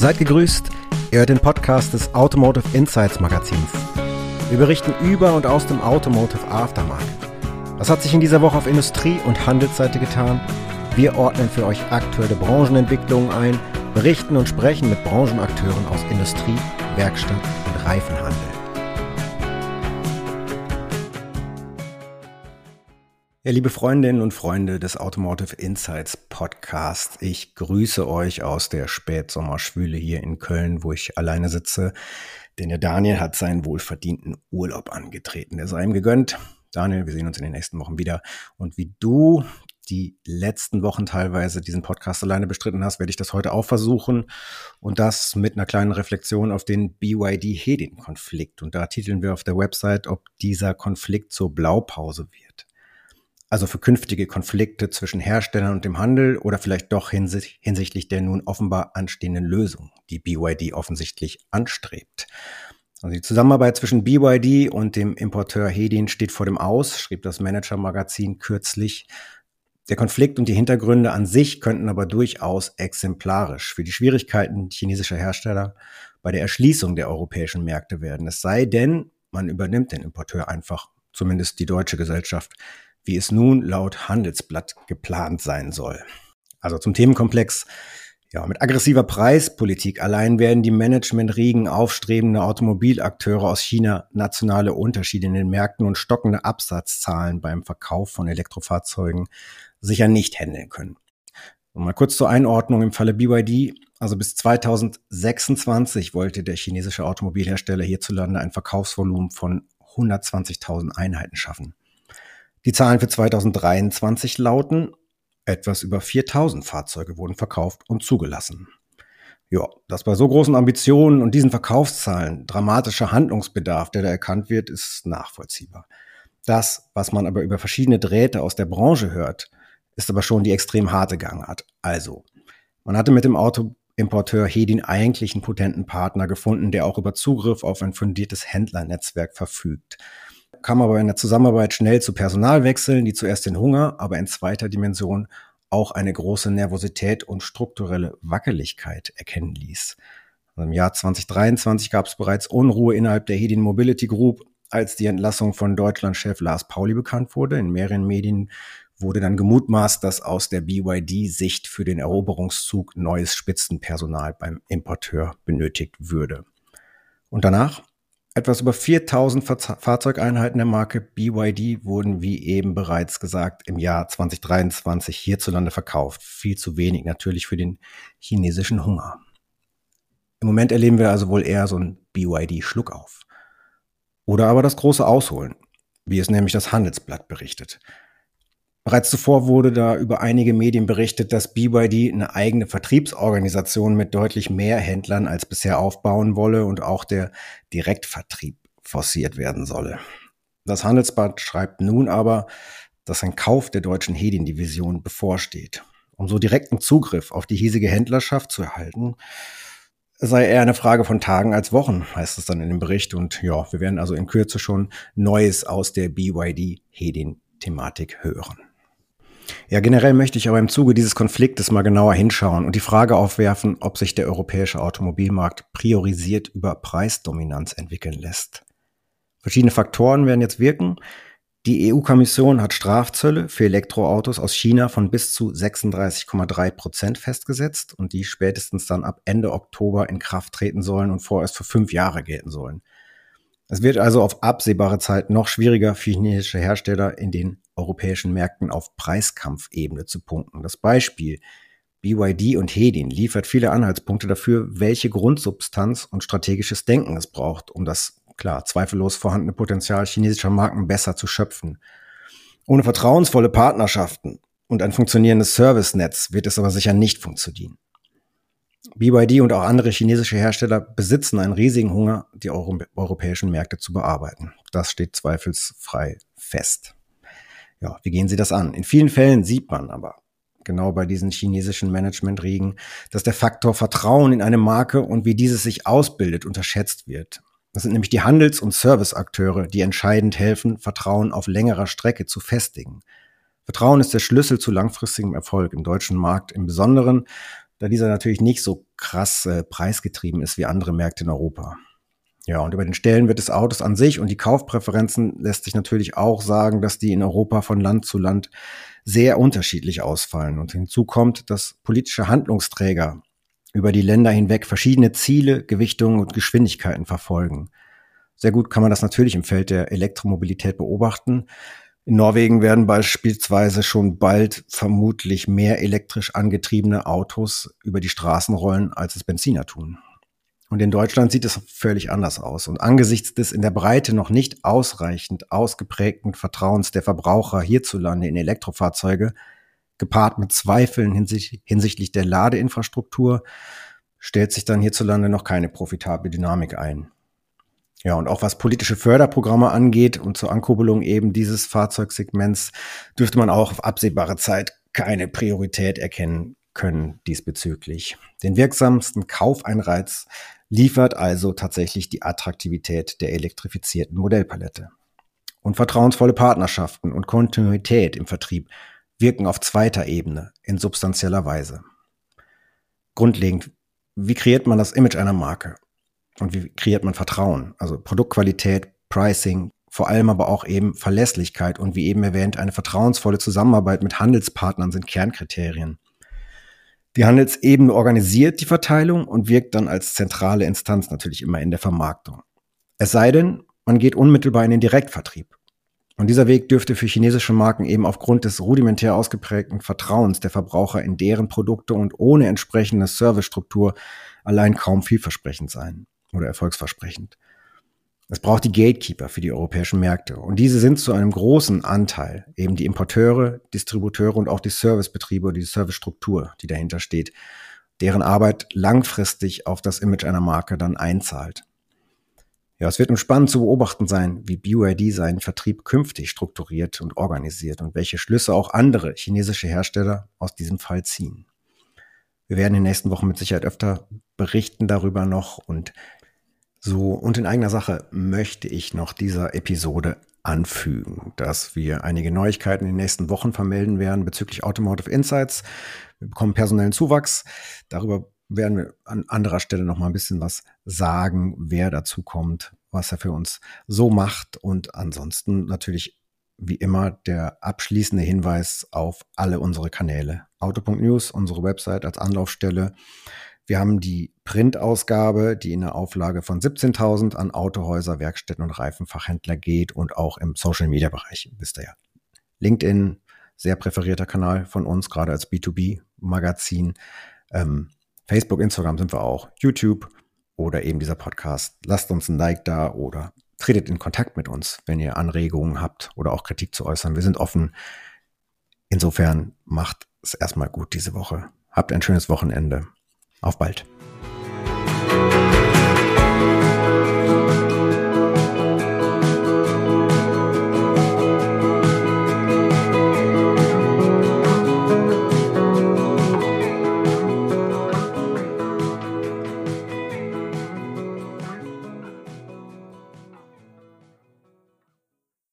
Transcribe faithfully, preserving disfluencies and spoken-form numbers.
Seid gegrüßt, ihr hört den Podcast des Automotive Insights Magazins. Wir berichten über und aus dem Automotive Aftermarket. Was hat sich in dieser Woche auf Industrie- und Handelsseite getan? Wir ordnen für euch aktuelle Branchenentwicklungen ein, berichten und sprechen mit Branchenakteuren aus Industrie, Werkstatt und Reifenhandel. Ja, liebe Freundinnen und Freunde des Automotive Insights Podcast, ich grüße euch aus der Spätsommerschwüle hier in Köln, wo ich alleine sitze, denn der Daniel hat seinen wohlverdienten Urlaub angetreten. Der sei ihm gegönnt. Daniel, wir sehen uns in den nächsten Wochen wieder. Und wie du die letzten Wochen teilweise diesen Podcast alleine bestritten hast, werde ich das heute auch versuchen. Und das mit einer kleinen Reflexion auf den B Y D-Hedin-Konflikt. Und da titeln wir auf der Website, ob dieser Konflikt zur Blaupause wird. Also für künftige Konflikte zwischen Herstellern und dem Handel oder vielleicht doch hinsicht- hinsichtlich der nun offenbar anstehenden Lösung, die B Y D offensichtlich anstrebt. Also die Zusammenarbeit zwischen B Y D und dem Importeur Hedin steht vor dem Aus, schrieb das Manager-Magazin kürzlich. Der Konflikt und die Hintergründe an sich könnten aber durchaus exemplarisch für die Schwierigkeiten chinesischer Hersteller bei der Erschließung der europäischen Märkte werden. Es sei denn, man übernimmt den Importeur einfach, zumindest die deutsche Gesellschaft, wie es nun laut Handelsblatt geplant sein soll. Also zum Themenkomplex, ja, mit aggressiver Preispolitik allein werden die Managementriegen aufstrebender Automobilakteure aus China nationale Unterschiede in den Märkten und stockende Absatzzahlen beim Verkauf von Elektrofahrzeugen sicher nicht handeln können. Und mal kurz zur Einordnung im Falle B Y D. Also bis zweitausendsechsundzwanzig wollte der chinesische Automobilhersteller hierzulande ein Verkaufsvolumen von hundertzwanzigtausend Einheiten schaffen. Die Zahlen für zweitausenddreiundzwanzig lauten, etwas über viertausend Fahrzeuge wurden verkauft und zugelassen. Ja, dass bei so großen Ambitionen und diesen Verkaufszahlen dramatischer Handlungsbedarf, der da erkannt wird, ist nachvollziehbar. Das, was man aber über verschiedene Drähte aus der Branche hört, ist aber schon die extrem harte Gangart. Also, man hatte mit dem Autoimporteur Hedin eigentlich einen potenten Partner gefunden, der auch über Zugriff auf ein fundiertes Händlernetzwerk verfügt. Kam aber in der Zusammenarbeit schnell zu Personalwechseln, die zuerst den Hunger, aber in zweiter Dimension auch eine große Nervosität und strukturelle Wackeligkeit erkennen ließ. Also im Jahr zweitausenddreiundzwanzig gab es bereits Unruhe innerhalb der Hedin Mobility Group, als die Entlassung von Deutschlandchef Lars Pauli bekannt wurde. In mehreren Medien wurde dann gemutmaßt, dass aus der B Y D-Sicht für den Eroberungszug neues Spitzenpersonal beim Importeur benötigt würde. Und danach? Etwas über viertausend Fahrzeugeinheiten der Marke B Y D wurden, wie eben bereits gesagt, im Jahr zweitausenddreiundzwanzig hierzulande verkauft. Viel zu wenig natürlich für den chinesischen Hunger. Im Moment erleben wir also wohl eher so ein B Y D-Schluckauf. Oder aber das große Ausholen, wie es nämlich das Handelsblatt berichtet. Bereits zuvor wurde da über einige Medien berichtet, dass B Y D eine eigene Vertriebsorganisation mit deutlich mehr Händlern als bisher aufbauen wolle und auch der Direktvertrieb forciert werden solle. Das Handelsblatt schreibt nun aber, dass ein Kauf der deutschen Hedin-Division bevorsteht. Um so direkten Zugriff auf die hiesige Händlerschaft zu erhalten, sei eher eine Frage von Tagen als Wochen, heißt es dann in dem Bericht. Und ja, wir werden also in Kürze schon Neues aus der B Y D-Hedin-Thematik hören. Ja, generell möchte ich aber im Zuge dieses Konfliktes mal genauer hinschauen und die Frage aufwerfen, ob sich der europäische Automobilmarkt priorisiert über Preisdominanz entwickeln lässt. Verschiedene Faktoren werden jetzt wirken. Die E U-Kommission hat Strafzölle für Elektroautos aus China von bis zu sechsunddreißig Komma drei Prozent festgesetzt und die spätestens dann ab Ende Oktober in Kraft treten sollen und vorerst für fünf Jahre gelten sollen. Es wird also auf absehbare Zeit noch schwieriger für chinesische Hersteller in den europäischen Märkten auf Preiskampfebene zu punkten. Das Beispiel B Y D und Hedin liefert viele Anhaltspunkte dafür, welche Grundsubstanz und strategisches Denken es braucht, um das, klar, zweifellos vorhandene Potenzial chinesischer Marken besser zu schöpfen. Ohne vertrauensvolle Partnerschaften und ein funktionierendes Servicenetz wird es aber sicher nicht funktionieren. B Y D und auch andere chinesische Hersteller besitzen einen riesigen Hunger, die Euro- europäischen Märkte zu bearbeiten. Das steht zweifelsfrei fest. Ja, wie gehen sie das an? In vielen Fällen sieht man aber, genau bei diesen chinesischen Managementriegen, dass der Faktor Vertrauen in eine Marke und wie dieses sich ausbildet, unterschätzt wird. Das sind nämlich die Handels- und Serviceakteure, die entscheidend helfen, Vertrauen auf längerer Strecke zu festigen. Vertrauen ist der Schlüssel zu langfristigem Erfolg im deutschen Markt im Besonderen, da dieser natürlich nicht so krass äh, preisgetrieben ist wie andere Märkte in Europa. Ja, und über den Stellenwert des Autos an sich und die Kaufpräferenzen lässt sich natürlich auch sagen, dass die in Europa von Land zu Land sehr unterschiedlich ausfallen. Und hinzu kommt, dass politische Handlungsträger über die Länder hinweg verschiedene Ziele, Gewichtungen und Geschwindigkeiten verfolgen. Sehr gut kann man das natürlich im Feld der Elektromobilität beobachten. In Norwegen werden beispielsweise schon bald vermutlich mehr elektrisch angetriebene Autos über die Straßen rollen, als es Benziner tun. Und in Deutschland sieht es völlig anders aus. Und angesichts des in der Breite noch nicht ausreichend ausgeprägten Vertrauens der Verbraucher hierzulande in Elektrofahrzeuge, gepaart mit Zweifeln hinsichtlich, hinsichtlich der Ladeinfrastruktur, stellt sich dann hierzulande noch keine profitable Dynamik ein. Ja, und auch was politische Förderprogramme angeht und zur Ankurbelung eben dieses Fahrzeugsegments, dürfte man auch auf absehbare Zeit keine Priorität erkennen können diesbezüglich. Den wirksamsten Kaufeinreiz liefert also tatsächlich die Attraktivität der elektrifizierten Modellpalette. Und vertrauensvolle Partnerschaften und Kontinuität im Vertrieb wirken auf zweiter Ebene in substanzieller Weise. Grundlegend, wie kreiert man das Image einer Marke? Und wie kreiert man Vertrauen? Also Produktqualität, Pricing, vor allem aber auch eben Verlässlichkeit und wie eben erwähnt, eine vertrauensvolle Zusammenarbeit mit Handelspartnern sind Kernkriterien. Die Handelsebene organisiert die Verteilung und wirkt dann als zentrale Instanz natürlich immer in der Vermarktung. Es sei denn, man geht unmittelbar in den Direktvertrieb. Und dieser Weg dürfte für chinesische Marken eben aufgrund des rudimentär ausgeprägten Vertrauens der Verbraucher in deren Produkte und ohne entsprechende Servicestruktur allein kaum vielversprechend sein oder erfolgsversprechend. Es braucht die Gatekeeper für die europäischen Märkte und diese sind zu einem großen Anteil eben die Importeure, Distributeure und auch die Servicebetriebe oder die Servicestruktur, die dahinter steht, deren Arbeit langfristig auf das Image einer Marke dann einzahlt. Ja, es wird nun spannend zu beobachten sein, wie B Y D seinen Vertrieb künftig strukturiert und organisiert und welche Schlüsse auch andere chinesische Hersteller aus diesem Fall ziehen. Wir werden in den nächsten Wochen mit Sicherheit öfter berichten darüber noch und so, und in eigener Sache möchte ich noch dieser Episode anfügen, dass wir einige Neuigkeiten in den nächsten Wochen vermelden werden bezüglich Automotive Insights. Wir bekommen personellen Zuwachs. Darüber werden wir an anderer Stelle noch mal ein bisschen was sagen, wer dazu kommt, was er für uns so macht. Und ansonsten natürlich wie immer der abschließende Hinweis auf alle unsere Kanäle. Auto Punkt News, unsere Website als Anlaufstelle. Wir haben die Printausgabe, die in einer Auflage von siebzehntausend an Autohäuser, Werkstätten und Reifenfachhändler geht und auch im Social-Media-Bereich, wisst ihr ja. LinkedIn, sehr präferierter Kanal von uns, gerade als B zwei B-Magazin. Ähm, Facebook, Instagram sind wir auch, YouTube oder eben dieser Podcast. Lasst uns ein Like da oder tretet in Kontakt mit uns, wenn ihr Anregungen habt oder auch Kritik zu äußern. Wir sind offen. Insofern macht es erstmal gut diese Woche. Habt ein schönes Wochenende. Auf bald.